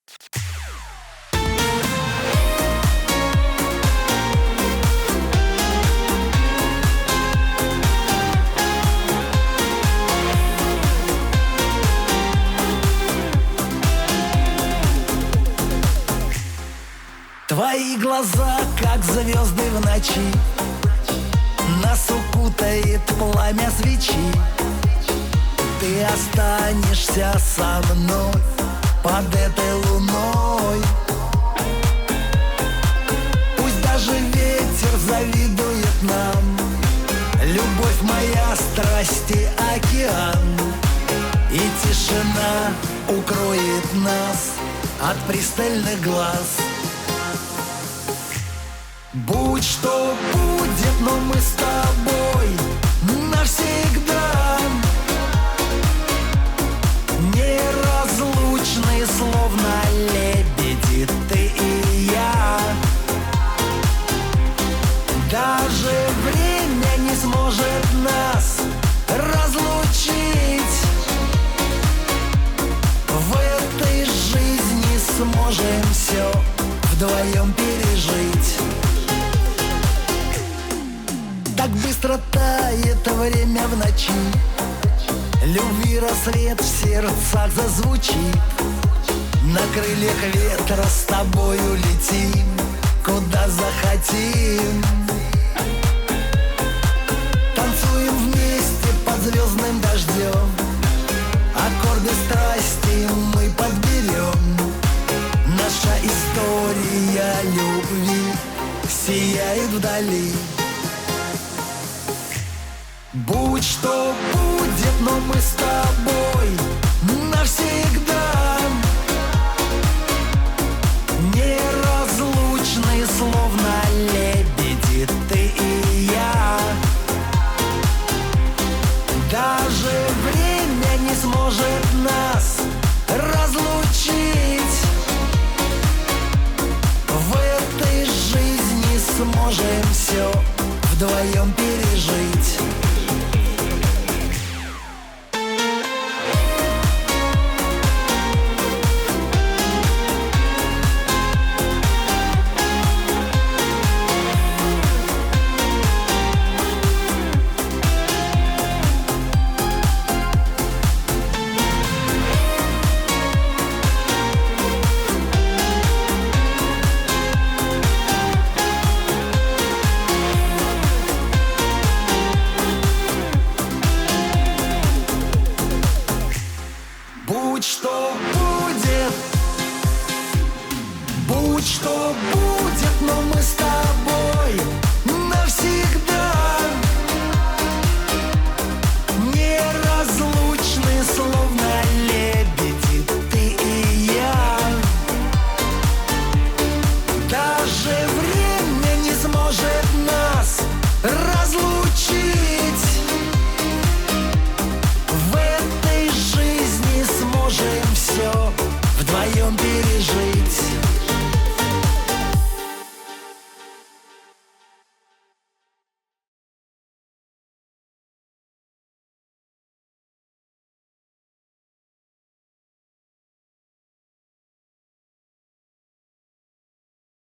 Твои глаза, как звезды в ночи, нас укутает пламя свечи. Ты останешься со мной под этой луной. Пусть даже ветер завидует нам, любовь моя, страсти океан. И тишина укроет нас от пристальных глаз. Будь что будет, но мы с тобой навсегда неразлучны, словно лебеди, ты и я. Даже время не сможет нас разлучить. В этой жизни сможем все вдвоем пережить. Так быстро тает время в ночи, любви рассвет в сердцах зазвучит. На крыльях ветра с тобою летим, куда захотим. Танцуем вместе под звездным дождем, аккорды страсти мы подберем. Наша история любви сияет вдали. Будь что будет, но мы с тобой навсегда неразлучны, словно лебеди, ты и я. Даже время не сможет нас разлучить. В этой жизни сможем все вдвоем пережить. Будь что будет, но мы с тобой